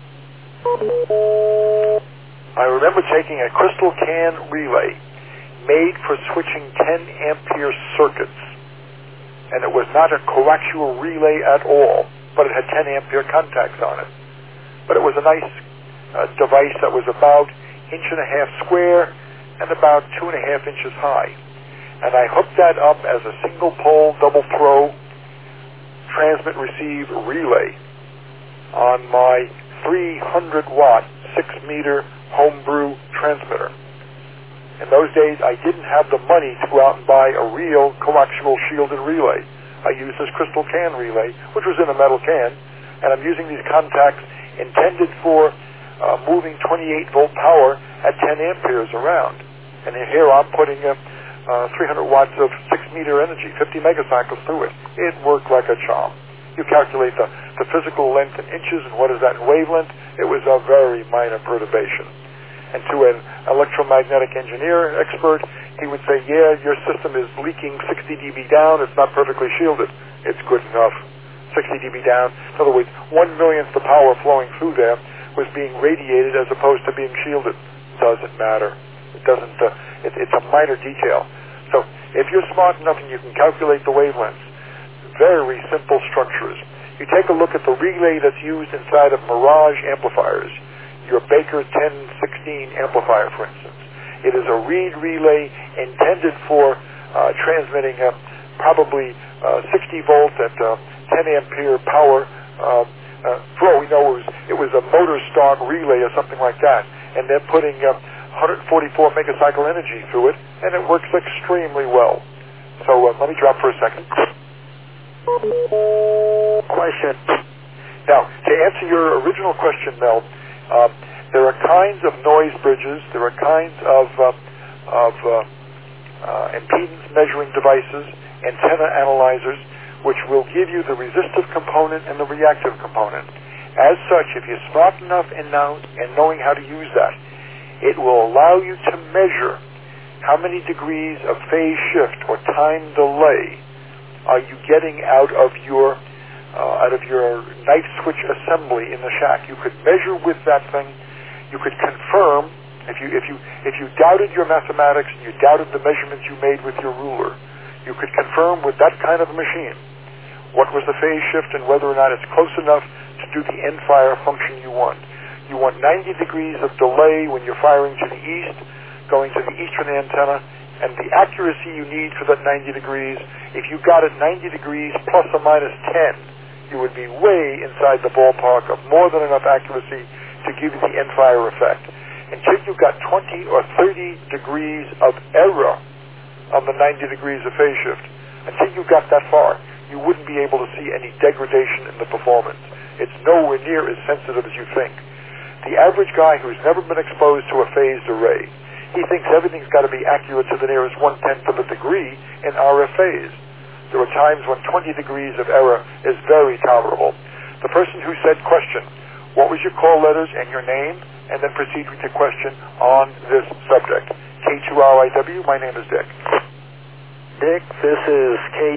I remember taking a crystal can relay made for switching 10-ampere circuits. And it was not a coaxial relay at all, but it had 10-ampere contacts on it. But it was a nice device that was about 1.5 inches square and about 2.5 inches high. And I hooked that up as a single pole, double throw, transmit receive relay on my 300-watt, 6-meter homebrew transmitter. In those days, I didn't have the money to go out and buy a real coaxial shielded relay. I used this crystal can relay, which was in a metal can, and I'm using these contacts intended for moving 28-volt power at 10 amperes around. And here I'm putting 300 watts of 6-meter energy, 50 megacycles through it. It worked like a charm. You calculate the physical length in inches, and what is that in wavelength? It was a very minor perturbation. And to an electromagnetic engineer expert, he would say, yeah, your system is leaking 60 dB down. It's not perfectly shielded. It's good enough. 60 dB down. In other words, 1/millionth the power flowing through there was being radiated as opposed to being shielded. Doesn't matter. It doesn't. It's a minor detail. So if you're smart enough and you can calculate the wavelengths, very simple structures. You take a look at the relay that's used inside of Mirage amplifiers, your Baker 1016 amplifier, for instance. It is a reed relay intended for transmitting probably 60 volt at 10 ampere power. For all we know, it was a motor start relay or something like that. And they're putting 144 megacycle energy through it, and it works extremely well. So let me drop for a second. Question. Now, to answer your original question, Mel, there are kinds of noise bridges, there are kinds of impedance measuring devices, antenna analyzers, which will give you the resistive component and the reactive component. As such, if you're smart enough and knowing how to use that, it will allow you to measure how many degrees of phase shift or time delay are you getting out of your your knife switch assembly in the shack. You could measure with that thing. You could confirm if you doubted your mathematics and you doubted the measurements you made with your ruler. You could confirm with that kind of a machine what was the phase shift and whether or not it's close enough to do the end fire function you want. You want 90 degrees of delay when you're firing to the east, going to the eastern antenna, and the accuracy you need for that 90 degrees. If you got it 90 degrees plus or minus 10, you would be way inside the ballpark of more than enough accuracy to give you the end fire effect. Until you got 20 or 30 degrees of error on the 90 degrees of phase shift, until you got that far, you wouldn't be able to see any degradation in the performance. It's nowhere near as sensitive as you think. The average guy who's never been exposed to a phased array, he thinks everything's got to be accurate to the nearest 1/10 of a degree in RF phase. There are times when 20 degrees of error is very tolerable. The person who said question, what was your call letters and your name, and then proceed with your question on this subject. K2RIW, my name is Dick. Dick, this is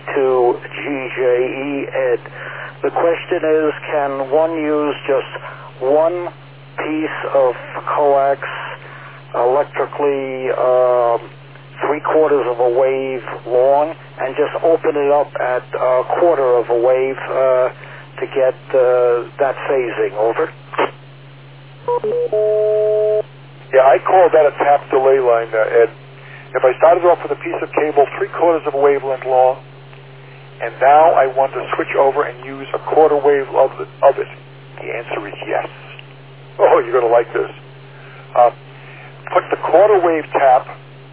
K2GJE Ed. The question is, can one use just one piece of coax electrically 3/4 of a wave long and just open it up at 1/4 of a wave to get that phasing? Over. Yeah, I call that a tap delay line, Ed. If I started off with a piece of cable 3/4 of a wavelength long, and now I want to switch over and use a 1/4 wave of it, the answer is yes. Oh, you're going to like this. Put the 1/4 wave tap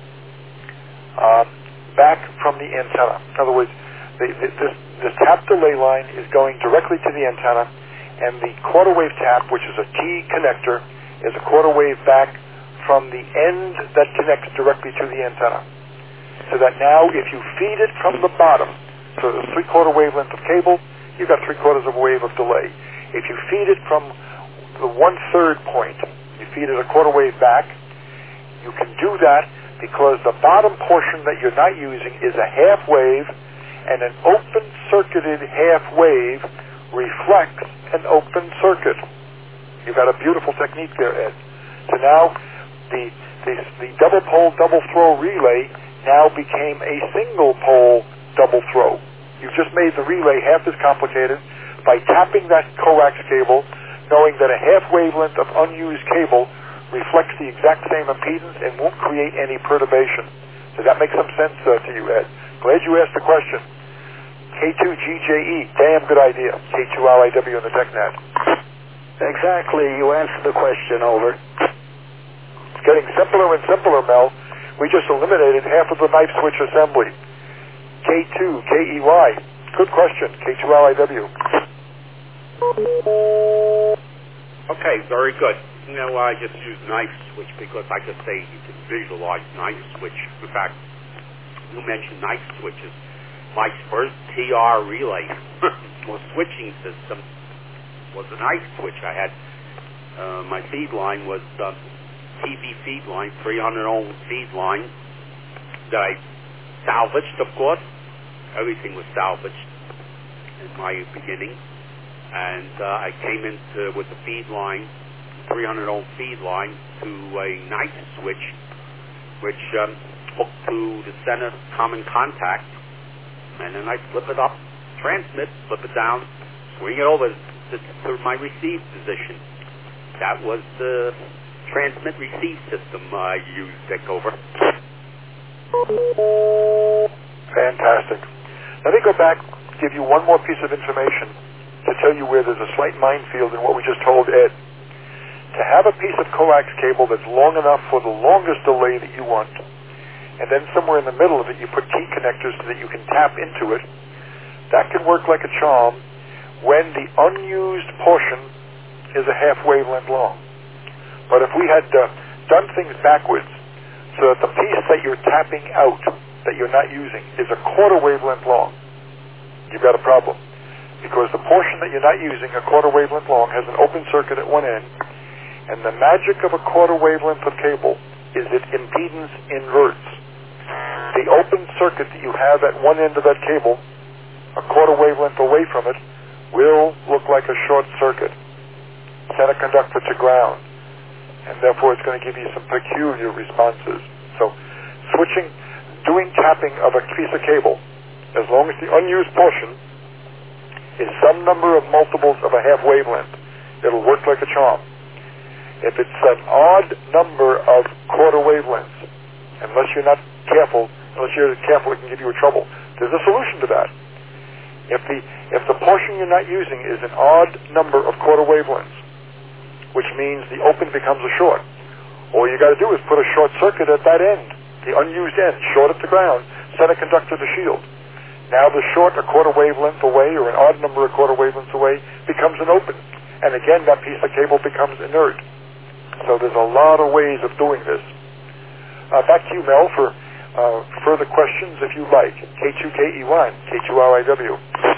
back from the antenna. In other words, this tap delay line is going directly to the antenna, and the 1/4 wave tap, which is a T connector, is a 1/4 wave back from the end that connects directly to the antenna. So that now if you feed it from the bottom, so the 3/4 wavelength of cable, you've got 3/4 of a wave of delay. If you feed it from the 1/3 point, you feed it a 1/4 wave back, you can do that because the bottom portion that you're not using is a half wave, and an open circuited half wave reflects an open circuit. You've got a beautiful technique there, Ed. So now the double pole double throw relay now became a single pole double throw. You've just made the relay half as complicated by tapping that coax cable, knowing that a half wavelength of unused cable reflects the exact same impedance and won't create any perturbation. Does that make some sense to you, Ed? Glad you asked the question. K2GJE, damn good idea. K2RIW in the TechNet. Exactly. You answered the question. Over. It's getting simpler and simpler, Mel. We just eliminated half of the knife switch assembly. K2KEY. Good question. K2RIW. Okay, very good. You know, I just use knife switch because I could say you can visualize knife switch. In fact, you mentioned knife switches. My first TR relay or switching system was a knife switch. I had my feed line was TV feed line, 300 ohm feed line that I salvaged, of course. Everything was salvaged in my beginning. And I came into with the feed line, 300 ohm feed line, to a knife switch, which hooked to the center common contact, and then I flip it up, transmit, flip it down, swing it over to my receive position. That was the transmit-receive system I used, Dick. Over. Fantastic. Let me go back, give you one more piece of information to tell you where there's a slight minefield in what we just told Ed. To have a piece of coax cable that's long enough for the longest delay that you want, and then somewhere in the middle of it you put T connectors so that you can tap into it, that can work like a charm when the unused portion is a half wavelength long. But if we had done things backwards, so that the piece that you're tapping out, that you're not using, is a 1/4 wavelength long, you've got a problem. Because the portion that you're not using, a 1/4 wavelength long, has an open circuit at one end, and the magic of a 1/4 wavelength of cable is that impedance inverts. The open circuit that you have at one end of that cable, a 1/4 wavelength away from it, will look like a short circuit, send a conductor to ground, and therefore it's going to give you some peculiar responses. So doing tapping of a piece of cable, as long as the unused portion is some number of multiples of a half wavelength, it'll work like a charm. If it's an odd number of quarter wavelengths, unless you're careful, it can give you a trouble. There's a solution to that. If the portion you're not using is an odd number of quarter wavelengths, which means the open becomes a short, all you got to do is put a short circuit at that end, the unused end, short it to ground, send a conductor to shield. Now the short a quarter wavelength away or an odd number of quarter wavelengths away becomes an open. And again, that piece of cable becomes inert. So there's a lot of ways of doing this. Back to you, Mel, for further questions if you like. K2KE1, K2RIW.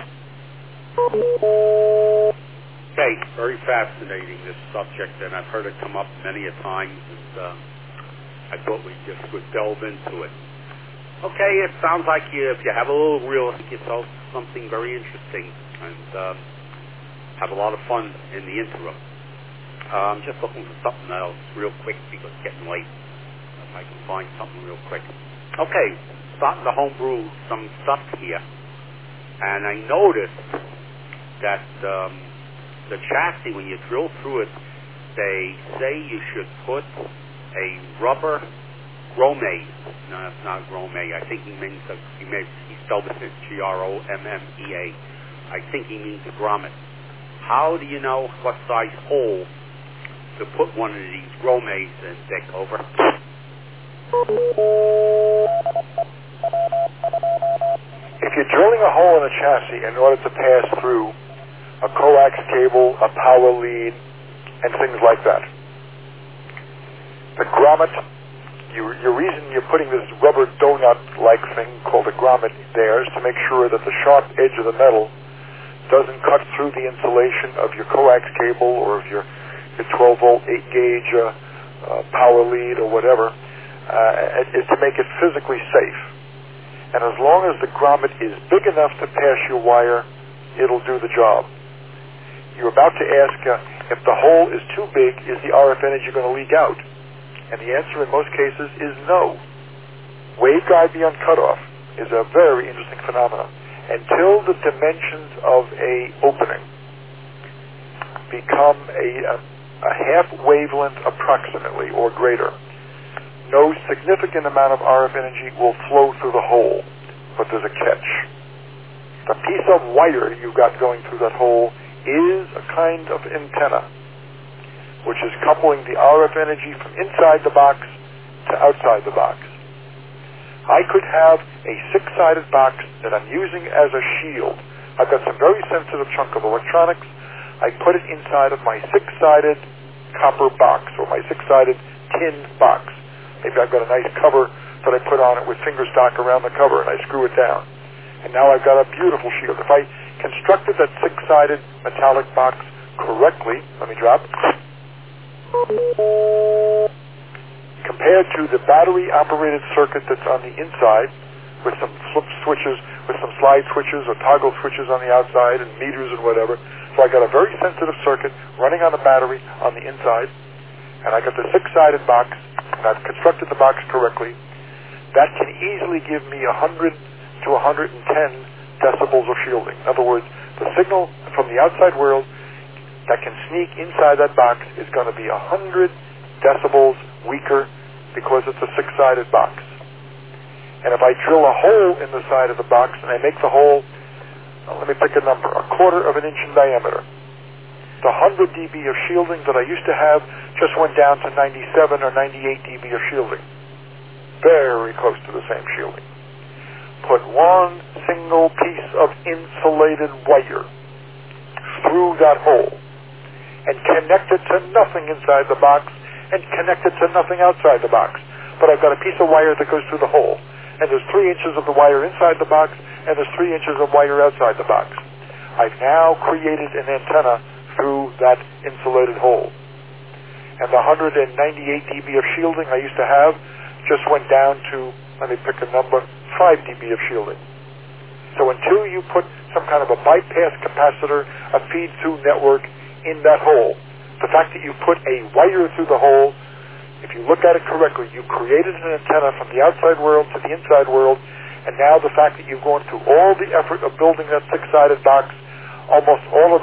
Okay, very fascinating, this subject, and I've heard it come up many a times, and I thought we just would delve into it. Okay, it sounds like if you have a little reel, think yourself something very interesting, and have a lot of fun in the interim. I'm just looking for something else real quick because it's getting late. If I can find something real quick. Okay, starting to homebrew some stuff here. And I noticed that the chassis, when you drill through it, they say you should put a rubber grommet. No, it's not grommet. I think he spelled it as Grommea. I think he means a grommet. How do you know what size hole to put one of these grommets in, Dick? Over. If you're drilling a hole in a chassis in order to pass through a coax cable, a power lead, and things like that, the grommet, your reason you're putting this rubber donut-like thing called a grommet there is to make sure that the sharp edge of the metal doesn't cut through the insulation of your coax cable or of your 12-volt, 8-gauge power lead or whatever, is to make it physically safe. And as long as the grommet is big enough to pass your wire, it'll do the job. You're about to ask if the hole is too big, is the RF energy going to leak out? And the answer in most cases is no. Waveguide beyond cutoff is a very interesting phenomenon. Until the dimensions of a opening become a half wavelength approximately or greater, no significant amount of RF energy will flow through the hole. But there's a catch. The piece of wire you got going through that hole is a kind of antenna, which is coupling the RF energy from inside the box to outside the box. I could have a 6-sided box that I'm using as a shield. I've got some very sensitive chunk of electronics. I put it inside of my 6-sided copper box or my 6-sided tin box. Maybe I've got a nice cover that I put on it with finger stock around the cover and I screw it down. And now I've got a beautiful shield. If I constructed that 6-sided metallic box correctly, let me drop, compared to the battery-operated circuit that's on the inside with some flip switches, with some slide switches or toggle switches on the outside and meters and whatever. So I got a very sensitive circuit running on a battery on the inside, and I got the 6-sided box, and I've constructed the box correctly. That can easily give me 100 to 110 decibels of shielding. In other words, the signal from the outside world that can sneak inside that box is going to be 100 decibels weaker because it's a 6-sided box. And if I drill a hole in the side of the box and I make the hole, let me pick a number, 1/4 of an inch in diameter, the 100 dB of shielding that I used to have just went down to 97 or 98 dB of shielding. Very close to the same shielding. Put one single piece of insulated wire through that hole and connect it to nothing inside the box and connect it to nothing outside the box. But I've got a piece of wire that goes through the hole, and there's 3 inches of the wire inside the box and there's 3 inches of wire outside the box. I've now created an antenna through that insulated hole. And the 198 dB of shielding I used to have just went down to, let me pick a number, 5 dB of shielding. So until you put some kind of a bypass capacitor, a feed-through network in that hole, the fact that you put a wire through the hole, if you look at it correctly, you created an antenna from the outside world to the inside world, and now the fact that you've gone through all the effort of building that six-sided box, almost all of